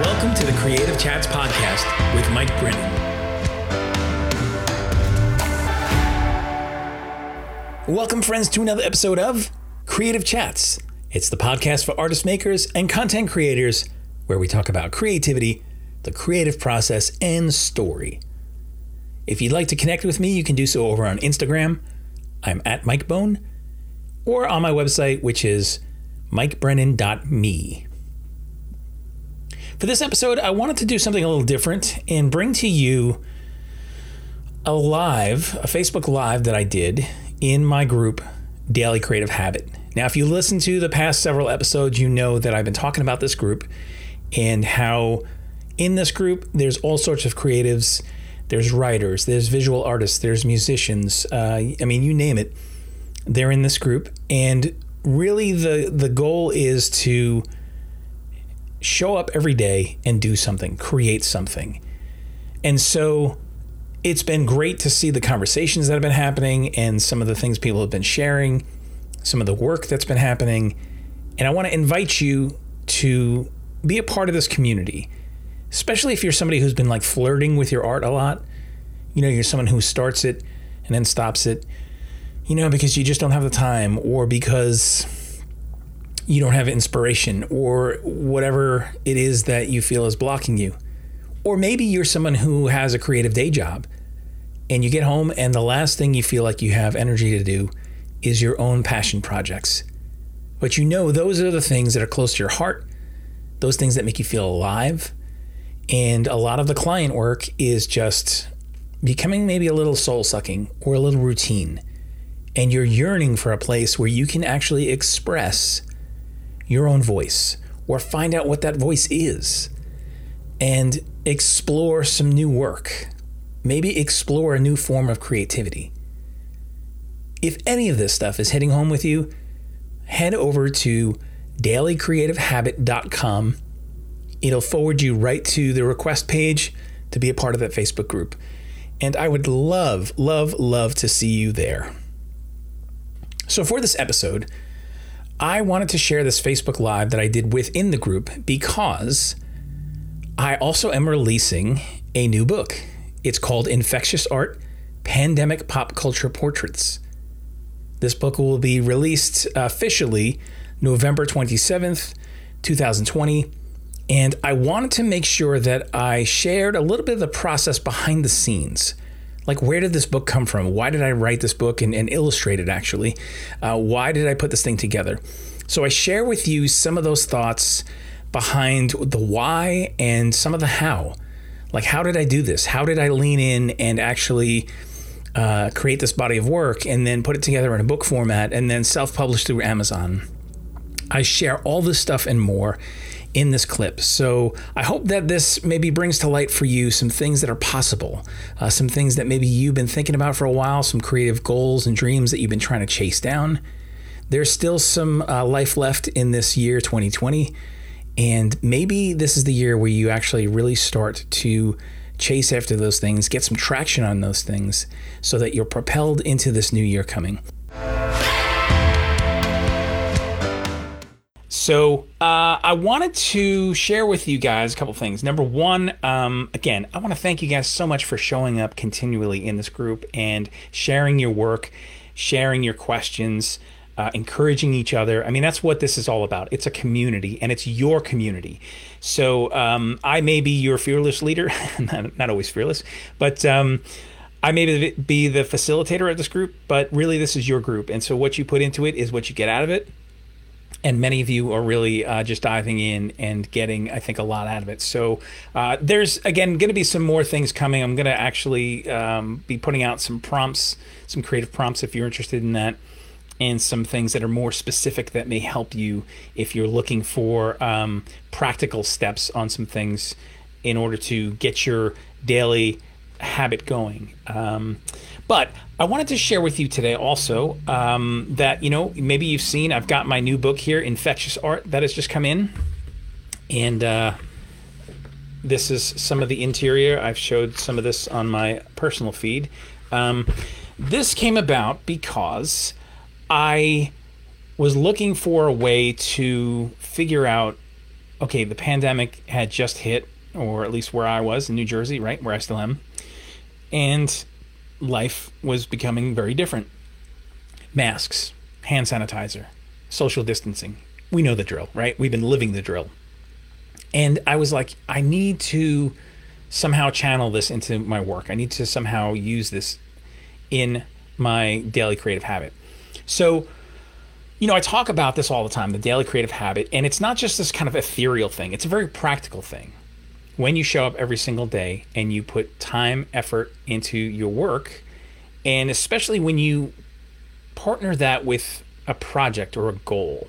Welcome to the Creative Chats podcast with Mike Brennan. Welcome, friends, to another episode of Creative Chats. It's the podcast for artist makers and content creators where we talk about creativity, the creative process, and story. If you'd like to connect with me, you can do so over on Instagram. I'm at MikeBone, or on my website, which is mikebrennan.me. For this episode, I wanted to do something a little different and bring to you a Facebook Live that I did in my group, Daily Creative Habit. Now, if you listen to the past several episodes, you know that I've been talking about this group and how in this group, there's all sorts of creatives. There's writers, there's visual artists, there's musicians. You name it. They're in this group. And really the goal is to show up every day and do something, create something. And so it's been great to see the conversations that have been happening and some of the things people have been sharing, some of the work that's been happening. And I want to invite you to be a part of this community, especially if you're somebody who's been like flirting with your art a lot. You know, you're someone who starts it and then stops it, because you just don't have the time, or because you don't have inspiration, or whatever it is that you feel is blocking you. Or maybe you're someone who has a creative day job and you get home and the last thing you feel like you have energy to do is your own passion projects. But those are the things that are close to your heart, those things that make you feel alive. And a lot of the client work is just becoming maybe a little soul-sucking or a little routine. And you're yearning for a place where you can actually express your own voice, or find out what that voice is, and explore some new work. Maybe explore a new form of creativity. If any of this stuff is hitting home with you, head over to dailycreativehabit.com. It'll forward you right to the request page to be a part of that Facebook group. And I would love, love, love to see you there. So for this episode, I wanted to share this Facebook Live that I did within the group because I also am releasing a new book. It's called Infectious Art: Pandemic Pop Culture Portraits. This book will be released officially November 27th, 2020. And I wanted to make sure that I shared a little bit of the process behind the scenes. Like, where did this book come from? Why did I write this book and illustrate it, actually? Why did I put this thing together? So I share with you some of those thoughts behind the why and some of the how. Like, how did I do this? How did I lean in and actually create this body of work and then put it together in a book format and then self-publish through Amazon? I share all this stuff and more in this clip. So I hope that this maybe brings to light for you some things that are possible, some things that maybe you've been thinking about for a while, some creative goals and dreams that you've been trying to chase down. There's still some life left in this year, 2020, and maybe this is the year where you actually really start to chase after those things, get some traction on those things so that you're propelled into this new year coming. So I wanted to share with you guys a couple things. Number one, again, I want to thank you guys so much for showing up continually in this group and sharing your work, sharing your questions, encouraging each other. I mean, that's what this is all about. It's a community, and it's your community. So I may be your fearless leader, not always fearless, but I may be the facilitator of this group, but really this is your group. And so what you put into it is what you get out of it. And many of you are really just diving in and getting, I think, a lot out of it. So there's, again, going to be some more things coming. I'm going to actually be putting out some prompts, some creative prompts if you're interested in that, and some things that are more specific that may help you if you're looking for practical steps on some things in order to get your daily habit going. But I wanted to share with you today also that, maybe you've seen, I've got my new book here, Infectious Art, that has just come in. And this is some of the interior. I've showed some of this on my personal feed. This came about because I was looking for a way to figure out okay, the pandemic had just hit, or at least where I was in New Jersey, right, where I still am, and life was becoming very different. Masks, hand sanitizer, social distancing. We know the drill, right? We've been living the drill. And I was like, I need to somehow channel this into my work. I need to somehow use this in my daily creative habit. So, I talk about this all the time, the daily creative habit, and it's not just this kind of ethereal thing. It's a very practical thing. When you show up every single day and you put time, effort into your work, and especially when you partner that with a project or a goal.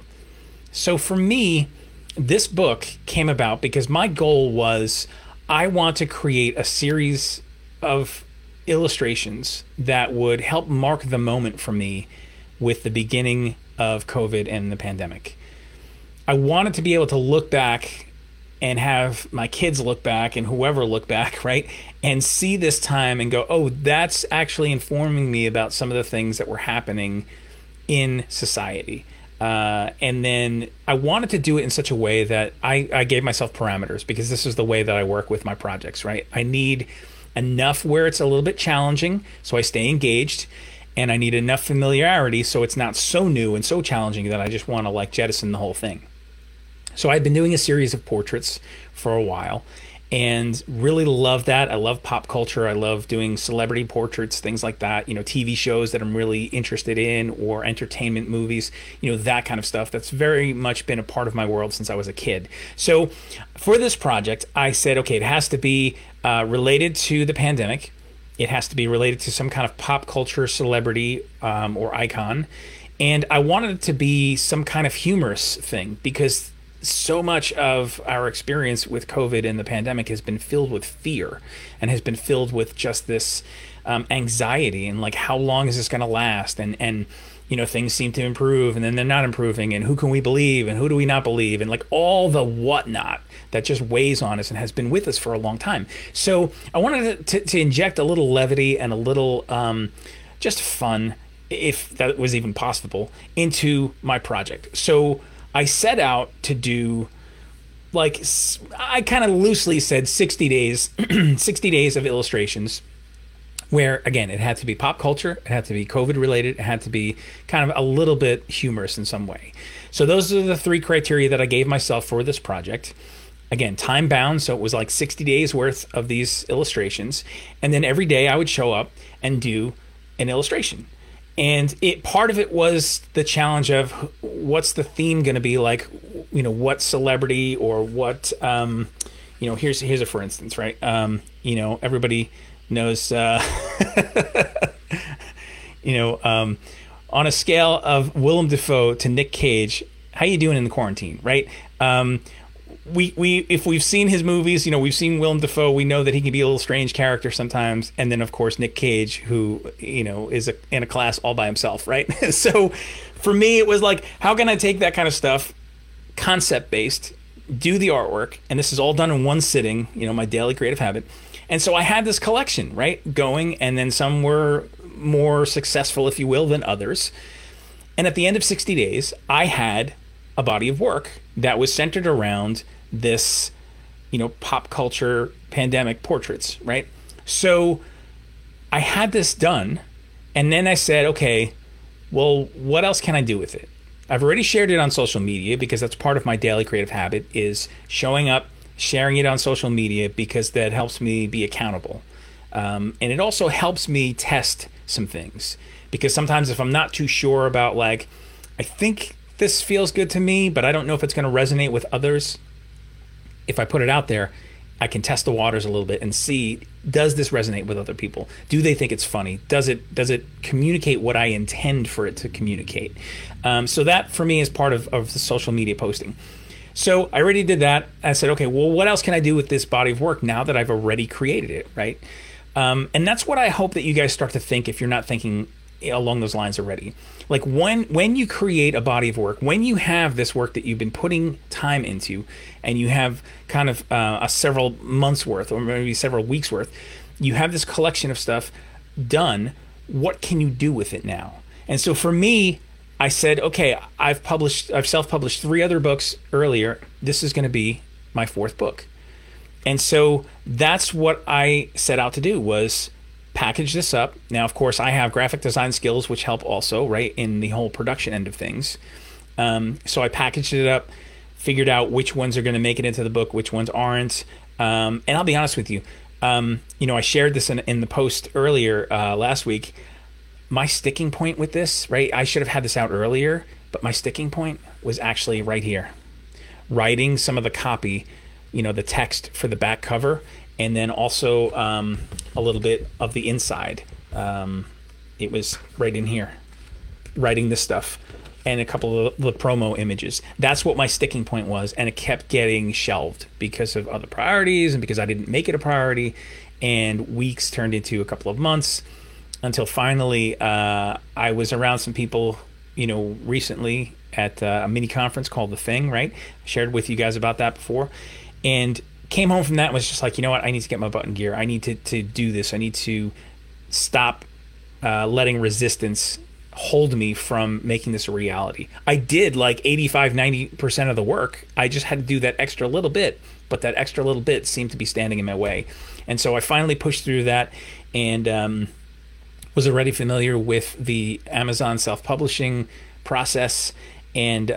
So for me, this book came about because my goal was I want to create a series of illustrations that would help mark the moment for me with the beginning of COVID and the pandemic. I wanted to be able to look back and have my kids look back and whoever look back, right? And see this time and go, oh, that's actually informing me about some of the things that were happening in society. And then I wanted to do it in such a way that I gave myself parameters, because this is the way that I work with my projects, right? I need enough where it's a little bit challenging so I stay engaged, and I need enough familiarity so it's not so new and so challenging that I just want to jettison the whole thing. So I've been doing a series of portraits for a while and really love that. I love pop culture. I love doing celebrity portraits, things like that, TV shows that I'm really interested in, or entertainment movies, that kind of stuff. That's very much been a part of my world since I was a kid. So for this project, I said, okay, it has to be related to the pandemic. It has to be related to some kind of pop culture celebrity or icon. And I wanted it to be some kind of humorous thing, because so much of our experience with COVID and the pandemic has been filled with fear, and has been filled with just this anxiety, and how long is this going to last? And things seem to improve and then they're not improving, and who can we believe and who do we not believe, and all the whatnot that just weighs on us and has been with us for a long time. So I wanted to inject a little levity and a little just fun, if that was even possible, into my project. So I set out to do, I kind of loosely said 60 days, 60 days of illustrations, where, again, it had to be pop culture, it had to be COVID related, it had to be kind of a little bit humorous in some way. So those are the three criteria that I gave myself for this project. Again, time bound, so it was 60 days worth of these illustrations. And then every day I would show up and do an illustration. And part of it was the challenge of what's the theme going to be, what celebrity or what, here's a for instance, right? Everybody knows, on a scale of Willem Dafoe to Nick Cage, how you doing in the quarantine, right? We if we've seen his movies, we've seen Willem Dafoe, we know that he can be a little strange character sometimes. And then, of course, Nick Cage, who, is in a class all by himself, right? So for me, it was how can I take that kind of stuff, concept-based, do the artwork, and this is all done in one sitting, my daily creative habit. And so I had this collection, right, going, and then some were more successful, if you will, than others. And at the end of 60 days, I had a body of work that was centered around this, pop culture pandemic portraits, right? So I had this done, and then I said, okay, well, what else can I do with it? I've already shared it on social media, because that's part of my daily creative habit, is showing up, sharing it on social media, because that helps me be accountable. And it also helps me test some things, because sometimes if I'm not too sure about, I think this feels good to me, but I don't know if it's going to resonate with others, if I put it out there, I can test the waters a little bit and see, does this resonate with other people? Do they think it's funny? Does it communicate what I intend for it to communicate? So that for me is part of the social media posting. So I already did that. I said, okay, well, what else can I do with this body of work now that I've already created it, right? And that's what I hope that you guys start to think, if you're not thinking along those lines already. When you create a body of work, when you have this work that you've been putting time into, and you have kind of a several months worth, or maybe several weeks worth, you have this collection of stuff done, what can you do with it now? And so for me, I said, okay, I've self-published 3 other books earlier. This is going to be my 4th book. And so that's what I set out to do, was package this up. Now, of course, I have graphic design skills, which help also, right, in the whole production end of things. So I packaged it up, figured out which ones are going to make it into the book, which ones aren't. And I'll be honest with you. I shared this in the post earlier last week. My sticking point with this, right? I should have had this out earlier, but my sticking point was actually right here. Writing some of the copy, the text for the back cover, and then also a little bit of the inside. It was right in here, writing this stuff, and a couple of the promo images. That's what my sticking point was, and it kept getting shelved because of other priorities and because I didn't make it a priority, and weeks turned into a couple of months until finally I was around some people, recently at a mini conference called The Thing, right? I shared with you guys about that before, and came home from that and was just like, you know what? I need to get my butt in gear. I need to do this. I need to stop letting resistance hold me from making this a reality. I did like 85-90% of the work. I just had to do that extra little bit, but that extra little bit seemed to be standing in my way. And so I finally pushed through that, and was already familiar with the Amazon self-publishing process, and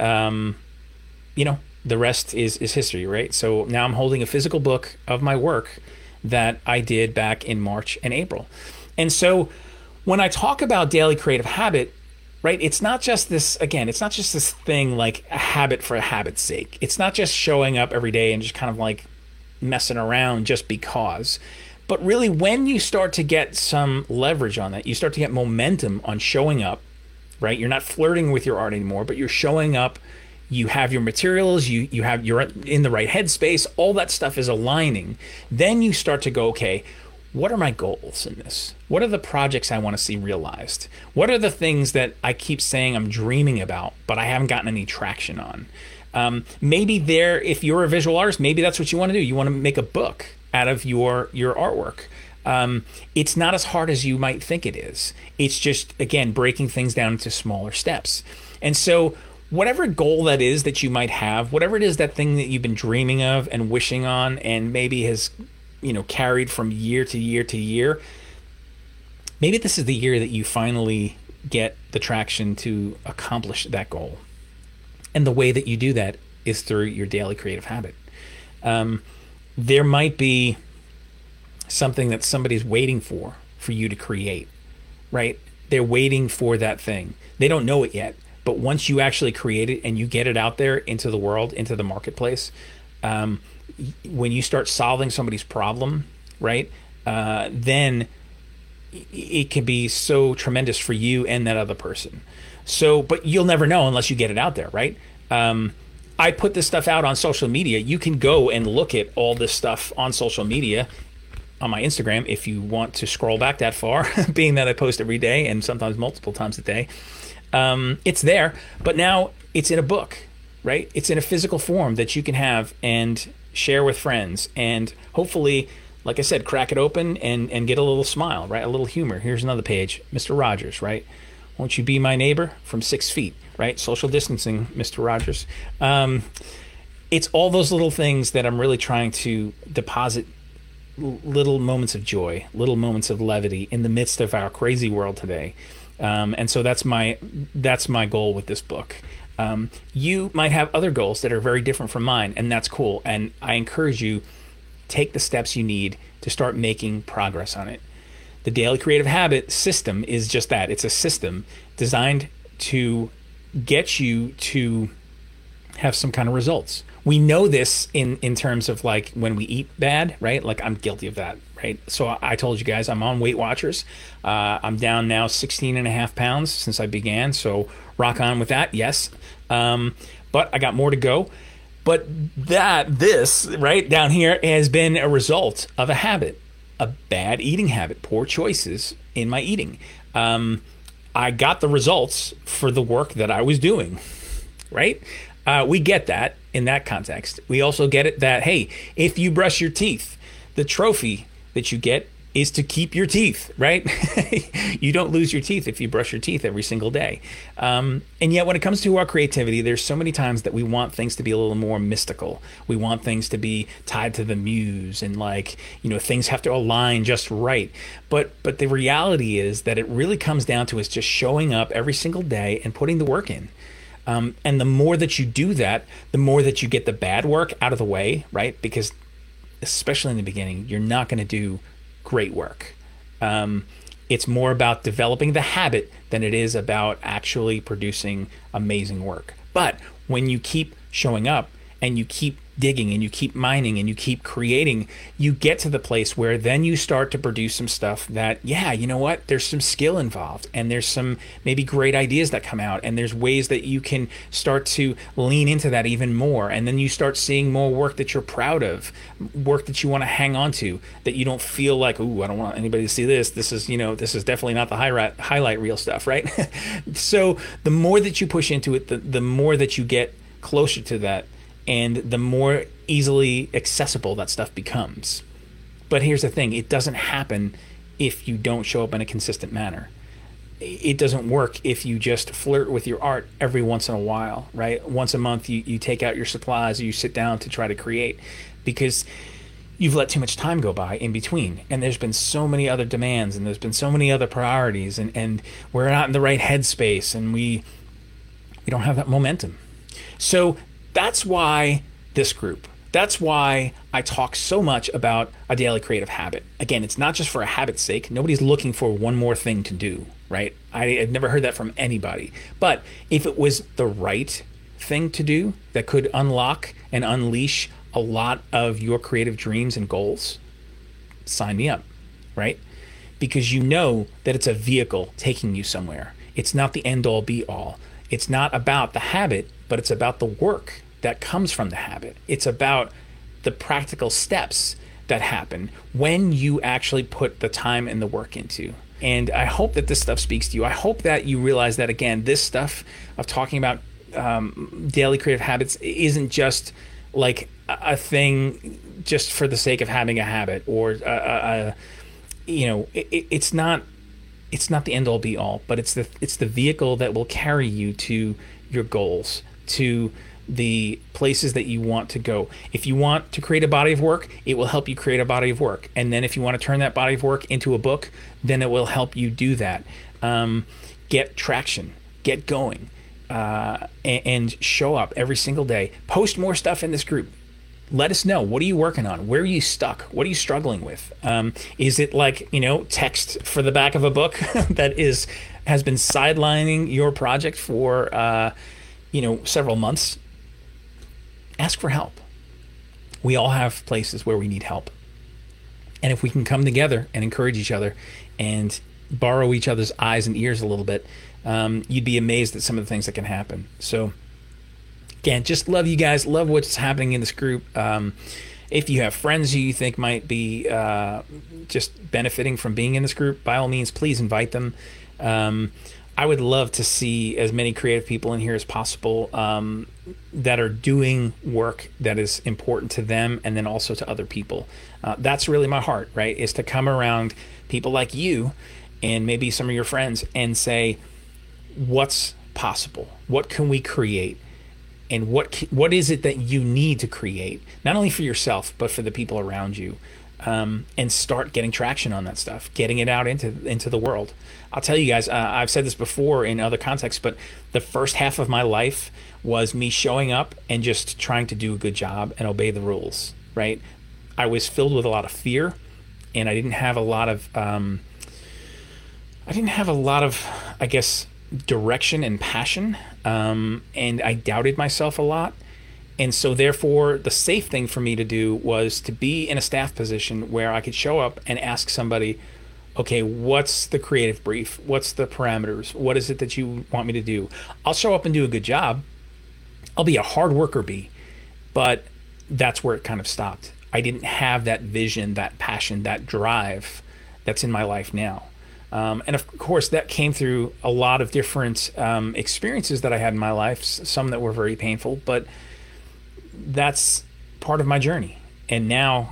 the rest is history, right? So now I'm holding a physical book of my work that I did back in March and April. And so when I talk about daily creative habit, right, it's not just this thing like a habit for a habit's sake. It's not just showing up every day and just kind of like messing around just because. But really, when you start to get some leverage on that, you start to get momentum on showing up, right? You're not flirting with your art anymore, but you're showing up. You have your materials, you're in the right headspace, all that stuff is aligning. Then you start to go, okay, what are my goals in this? What are the projects I want to see realized? What are the things that I keep saying I'm dreaming about, but I haven't gotten any traction on? Maybe if you're a visual artist, maybe that's what you want to do. You want to make a book out of your artwork. It's not as hard as you might think it is. It's just, again, breaking things down into smaller steps. And so whatever goal that is that you might have, whatever it is, that thing that you've been dreaming of and wishing on, and maybe has, carried from year to year to year, maybe this is the year that you finally get the traction to accomplish that goal. And the way that you do that is through your daily creative habit. There might be something that somebody's waiting for you to create, right? They're waiting for that thing. They don't know it yet, but once you actually create it and you get it out there into the world, into the marketplace, when you start solving somebody's problem, right, then it can be so tremendous for you and that other person. So, but you'll never know unless you get it out there, right? I put this stuff out on social media. You can go and look at all this stuff on social media, on my Instagram, if you want to scroll back that far, being that I post every day and sometimes multiple times a day. It's there, but now it's in a book, right? It's in a physical form that you can have and share with friends, and hopefully, like I said, crack it open and get a little smile, right? A little humor. Here's another page, Mr. Rogers, right? Won't you be my neighbor from 6 feet, right? Social distancing, Mr. Rogers. It's all those little things that I'm really trying to deposit little moments of joy, little moments of levity in the midst of our crazy world today. And so that's my goal with this book. You might have other goals that are very different from mine, and that's cool. And I encourage you, take the steps you need to start making progress on it. The Daily Creative Habit system is just that. It's a system designed to get you to have some kind of results. We know this in terms of like when we eat bad, right? Like I'm guilty of that, right? So I told you guys I'm on Weight Watchers. I'm down now 16 and a half pounds since I began. So rock on with that. Yes. But I got more to go. But this right down here has been a result of a habit, a bad eating habit, poor choices in my eating. I got the results for the work that I was doing, right? We get that in that context. We also get it that, hey, if you brush your teeth, the trophy that you get is to keep your teeth, right? You don't lose your teeth if you brush your teeth every single day. And yet when it comes to our creativity, there's so many times that we want things to be a little more mystical. We want things to be tied to the muse, and like, things have to align just right. But the reality is that it really comes down to is just showing up every single day and putting the work in. And the more that you do that, the more that you get the bad work out of the way, right? Because especially in the beginning, you're not going to do great work. It's more about developing the habit than it is about actually producing amazing work. But when you keep showing up and you keep digging and you keep mining and you keep creating, you get to the place where then you start to produce some stuff that, there's some skill involved, and there's some maybe great ideas that come out, and there's ways that you can start to lean into that even more. And then you start seeing more work that you're proud of, work that you want to hang on to, that you don't feel like, ooh, I don't want anybody to see this. This is definitely not the highlight reel stuff, right? So the more that you push into it, the more that you get closer to that, and the more easily accessible that stuff becomes. But here's the thing, it doesn't happen if you don't show up in a consistent manner. It doesn't work if you just flirt with your art every once in a while, right? Once a month you take out your supplies, you sit down to try to create, because you've let too much time go by in between. And there's been so many other demands, and there's been so many other priorities, and we're not in the right headspace, and we don't have that momentum. So that's why this group, that's why I talk so much about a daily creative habit. Again, it's not just for a habit's sake. Nobody's looking for one more thing to do, right? I've never heard that from anybody. But if it was the right thing to do that could unlock and unleash a lot of your creative dreams and goals, sign me up, right? Because you know that it's a vehicle taking you somewhere. It's not the end all be all. It's not about the habit, but it's about the work that comes from the habit. It's about the practical steps that happen when you actually put the time and the work into. And I hope that this stuff speaks to you. I hope that you realize that, again, this stuff of talking about daily creative habits isn't just like a thing just for the sake of having a habit, or it's not the end all be all, but it's the vehicle that will carry you to your goals, to the places that you want to go. If you want to create a body of work, it will help you create a body of work. And then if you want to turn that body of work into a book, then it will help you do that. Get traction, get going, and show up every single day. Post more stuff in this group. Let us know. What are you working on? Where are you stuck? What are you struggling with? Is it like, text for the back of a book that has been sidelining your project for several months? Ask for help. We all have places where we need help. And if we can come together and encourage each other and borrow each other's eyes and ears a little bit, you'd be amazed at some of the things that can happen. So again, just love you guys. Love what's happening in this group. If you have friends who you think might be just benefiting from being in this group, by all means, please invite them. I would love to see as many creative people in here as possible that are doing work that is important to them and then also to other people. That's really my heart, right? Is to come around people like you and maybe some of your friends and say, what's possible? What can we create? And what is it that you need to create, not only for yourself, but for the people around you, and start getting traction on that stuff, getting it out into the world. I'll tell you guys, I've said this before in other contexts, but the first half of my life was me showing up and just trying to do a good job and obey the rules, right? I was filled with a lot of fear, and I didn't have a lot of, I guess, direction and passion, and I doubted myself a lot. And so therefore the safe thing for me to do was to be in a staff position where I could show up and ask somebody, okay, what's the creative brief? What's the parameters? What is it that you want me to do? I'll show up and do a good job. I'll be a hard worker bee, but that's where it kind of stopped. I didn't have that vision, that passion, that drive that's in my life now. And of course, that came through a lot of different experiences that I had in my life, some that were very painful, but that's part of my journey. And now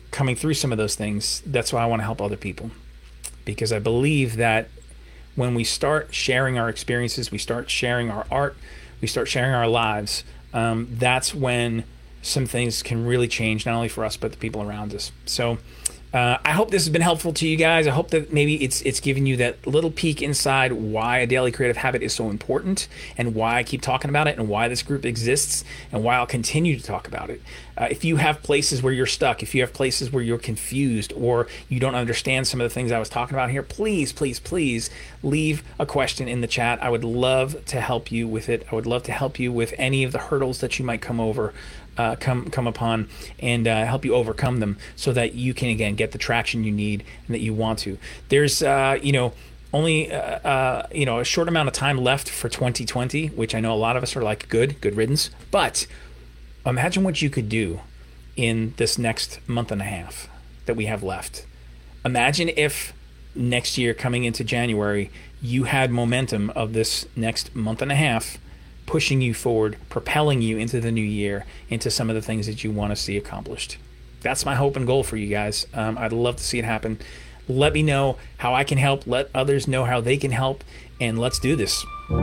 coming through some of those things. That's why I want to help other people, because I believe that when we start sharing our experiences, we start sharing our art, we start sharing our lives, that's when some things can really change, not only for us, but the people around us. So I hope this has been helpful to you guys. I hope that maybe it's giving you that little peek inside why a daily creative habit is so important, and why I keep talking about it, and why this group exists, and why I'll continue to talk about it. If you have places where you're stuck, if you have places where you're confused, or you don't understand some of the things I was talking about here, please, please, please leave a question in the chat. I would love to help you with it. I would love to help you with any of the hurdles that you might come upon, and help you overcome them, so that you can, again, get the traction you need and that you want to. There's only a short amount of time left for 2020, which I know a lot of us are like, good riddance. But imagine what you could do in this next month and a half that we have left. Imagine if next year, coming into January, you had momentum of this next month and a half pushing you forward, propelling you into the new year, into some of the things that you want to see accomplished. That's my hope and goal for you guys. I'd love to see it happen. Let me know how I can help. Let others know how they can help. And let's do this.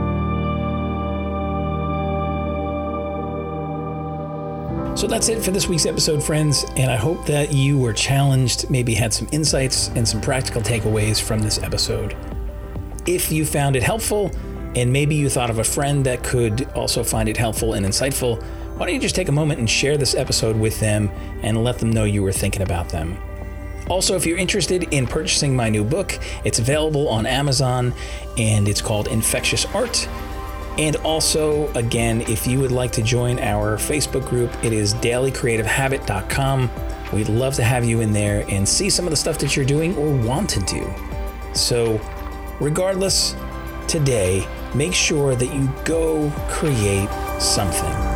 So that's it for this week's episode, friends. And I hope that you were challenged, maybe had some insights and some practical takeaways from this episode. If you found it helpful, and maybe you thought of a friend that could also find it helpful and insightful, why don't you just take a moment and share this episode with them and let them know you were thinking about them. Also, if you're interested in purchasing my new book, it's available on Amazon, and it's called Infectious Art. And also, again, if you would like to join our Facebook group, it is dailycreativehabit.com. We'd love to have you in there and see some of the stuff that you're doing or want to do. So, regardless, today, make sure that you go create something.